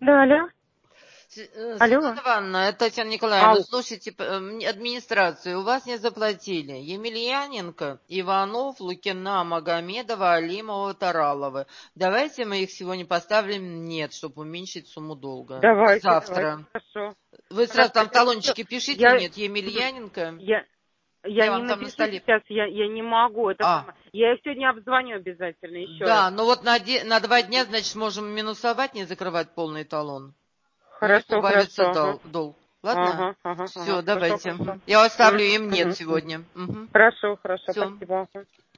Да, алло. Алло. Светлана Ивановна, это Татьяна Николаевна, слушайте, администрацию, у вас не заплатили. Емельяненко, Иванов, Лукина, Магомедова, Алимова, Таралова. Давайте мы их сегодня поставим нет, чтобы уменьшить сумму долга. Давайте, Завтра. хорошо. Вы сразу там талончики пишите, нет, Емельяненко. Я не вам там на напишу столе. сейчас, я не могу. Я их сегодня обзвоню обязательно еще раз. Да, ну вот на 2 дня, значит, можем минусовать, не закрывать полный талон. Хорошо, Убавится хорошо. долг. Ладно? Ага. Все, давайте. Хорошо. Я оставлю им нет сегодня. Хорошо, Все. спасибо.